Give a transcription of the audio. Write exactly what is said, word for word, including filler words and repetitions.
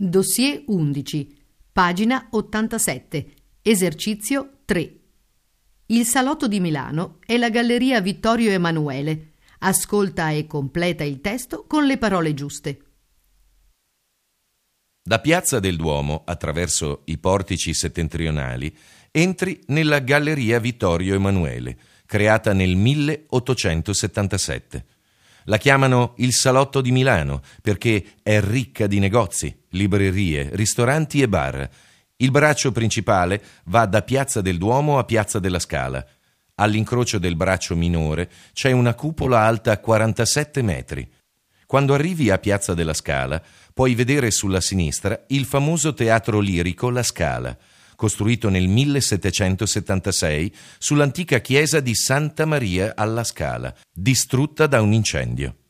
Dossier undici, pagina ottantasette, esercizio tre. Il salotto di Milano è la Galleria Vittorio Emanuele. Ascolta e completa il testo con le parole giuste. Da Piazza del Duomo, attraverso i portici settentrionali, entri nella Galleria Vittorio Emanuele, creata nel milleottocentosettantasette. La chiamano il Salotto di Milano perché è ricca di negozi, librerie, ristoranti e bar. Il braccio principale va da Piazza del Duomo a Piazza della Scala. All'incrocio del braccio minore c'è una cupola alta quarantasette metri. Quando arrivi a Piazza della Scala puoi vedere sulla sinistra il famoso teatro lirico La Scala, costruito nel millesettecentosettantasei sull'antica chiesa di Santa Maria alla Scala, distrutta da un incendio.